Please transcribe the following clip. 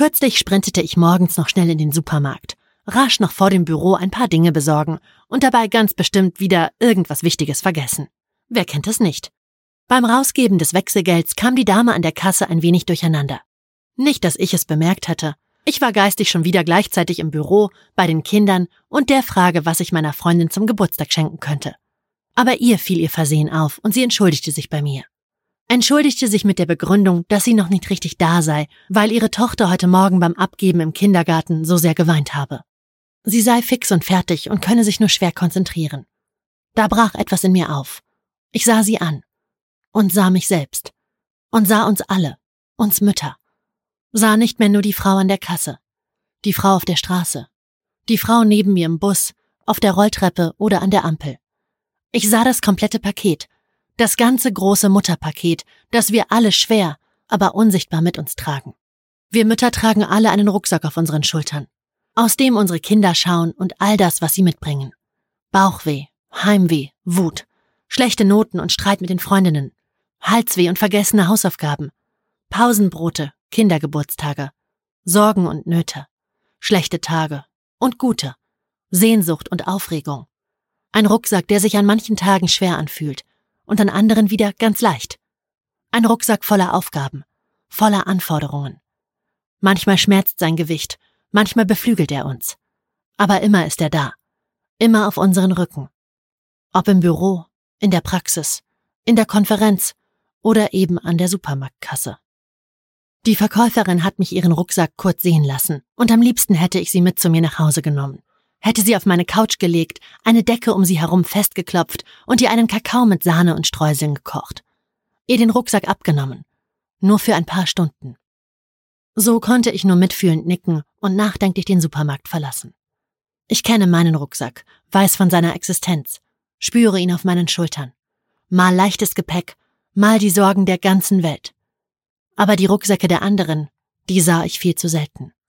Kürzlich sprintete ich morgens noch schnell in den Supermarkt, rasch noch vor dem Büro ein paar Dinge besorgen und dabei ganz bestimmt wieder irgendwas Wichtiges vergessen. Wer kennt es nicht? Beim Rausgeben des Wechselgelds kam die Dame an der Kasse ein wenig durcheinander. Nicht, dass ich es bemerkt hatte. Ich war geistig schon wieder gleichzeitig im Büro, bei den Kindern und der Frage, was ich meiner Freundin zum Geburtstag schenken könnte. Aber ihr fiel ihr Versehen auf und sie entschuldigte sich bei mir. Entschuldigte sich mit der Begründung, dass sie noch nicht richtig da sei, weil ihre Tochter heute Morgen beim Abgeben im Kindergarten so sehr geweint habe. Sie sei fix und fertig und könne sich nur schwer konzentrieren. Da brach etwas in mir auf. Ich sah sie an und sah mich selbst und sah uns alle, uns Mütter. Sah nicht mehr nur die Frau an der Kasse, die Frau auf der Straße, die Frau neben mir im Bus, auf der Rolltreppe oder an der Ampel. Ich sah das komplette Paket, das ganze große Mutterpaket, das wir alle schwer, aber unsichtbar mit uns tragen. Wir Mütter tragen alle einen Rucksack auf unseren Schultern, aus dem unsere Kinder schauen und all das, was sie mitbringen. Bauchweh, Heimweh, Wut, schlechte Noten und Streit mit den Freundinnen, Halsweh und vergessene Hausaufgaben, Pausenbrote, Kindergeburtstage, Sorgen und Nöte, schlechte Tage und gute, Sehnsucht und Aufregung. Ein Rucksack, der sich an manchen Tagen schwer anfühlt und an anderen wieder ganz leicht. Ein Rucksack voller Aufgaben, voller Anforderungen. Manchmal schmerzt sein Gewicht, manchmal beflügelt er uns. Aber immer ist er da, immer auf unseren Rücken. Ob im Büro, in der Praxis, in der Konferenz oder eben an der Supermarktkasse. Die Verkäuferin hat mich ihren Rucksack kurz sehen lassen und am liebsten hätte ich sie mit zu mir nach Hause genommen. Hätte sie auf meine Couch gelegt, eine Decke um sie herum festgeklopft und ihr einen Kakao mit Sahne und Streuseln gekocht. Ihr den Rucksack abgenommen. Nur für ein paar Stunden. So konnte ich nur mitfühlend nicken und nachdenklich den Supermarkt verlassen. Ich kenne meinen Rucksack, weiß von seiner Existenz, spüre ihn auf meinen Schultern. Mal leichtes Gepäck, mal die Sorgen der ganzen Welt. Aber die Rucksäcke der anderen, die sah ich viel zu selten.